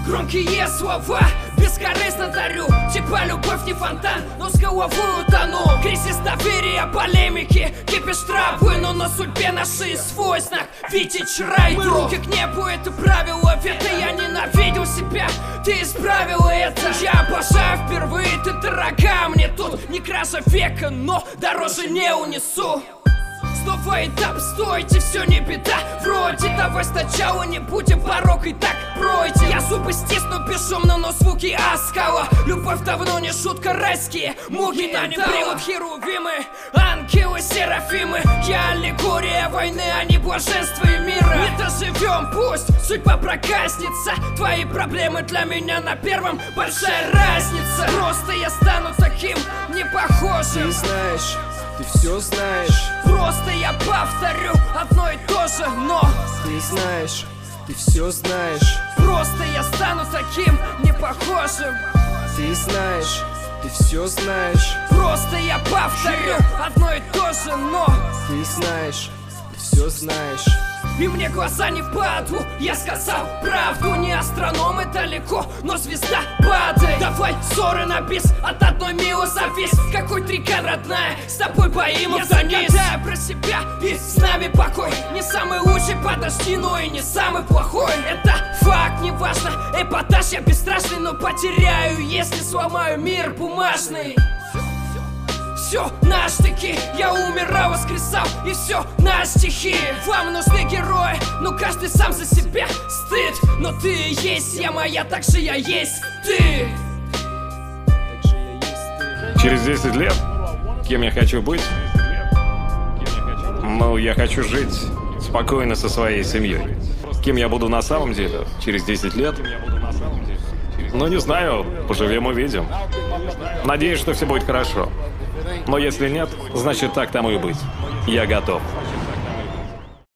Громкие слова бескорыстно дарю. Типа любовь не фонтан, но с головой утону. Кризис доверия, полемики, кипиш травы. Но на судьбе нашей свой знак видеть рай. Мы руки к небу, это правило века. Я ненавидел себя, ты исправила это. Я обожаю впервые, ты дорога мне тут. Не кража века, но дороже не унесу. Снова этап, стойте, все не беда. Вроде давай сначала не будем порог и так пройти. Я зубы стисну бесшумно, но звуки оскала. Любовь давно не шутка, райские муки на не привод. Херувимы, ангелы, серафимы. Я аллегория войны, а не блаженство и мира. Не доживем, пусть судьба прогаснется. Твои проблемы для меня на первом большая разница. Просто я стану таким не похожим. Ты знаешь, ты все знаешь. Просто я повторю одно и то же, но ты знаешь, ты все знаешь. Просто я стану таким не похожим. Ты знаешь, ты все знаешь. Просто я повторю одно и то же, но ты знаешь, ты все знаешь. И мне глаза не паду, я сказал правду. Не астрономы далеко, но звезда падает. Давай ссоры на бис, от одной милы завис. Какой трикан, родная, с тобой боимся. Я загадаю про себя, и с нами покой. Не самый лучший, подожди, но и не самый плохой. Это факт, неважно, эпатаж, я бесстрашный. Но потеряю, если сломаю мир бумажный. Все на штыки, я умирал, воскресал, и все на стихи. Вам нужны герои, но каждый сам за себя. Стыд, но ты есть я моя, так же я есть ты. Через 10 лет, кем я хочу быть? Ну, я хочу жить спокойно со своей семьей. Кем я буду на самом деле через 10 лет? Ну, не знаю, поживем увидим. Надеюсь, что все будет хорошо. Но если нет, значит так тому и быть. Я готов.